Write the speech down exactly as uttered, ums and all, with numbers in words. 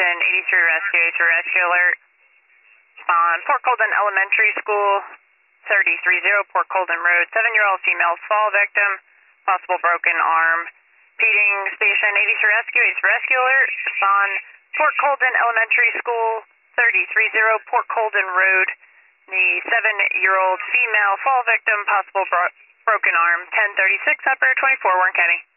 Station, eighty-three Rescue, eighty-three Rescue Alert. Spawn, Port Colden Elementary School, thirty thirty Port Colden Road. Seven-year-old female fall victim, possible broken arm. Feeding Station, eighty-three Rescue, eighty-three Rescue Alert. Spawn, Port Colden Elementary School, thirty thirty Port Colden Road. The seven-year-old female fall victim, possible bro broken arm. ten thirty-six Upper, twenty-four Warren County.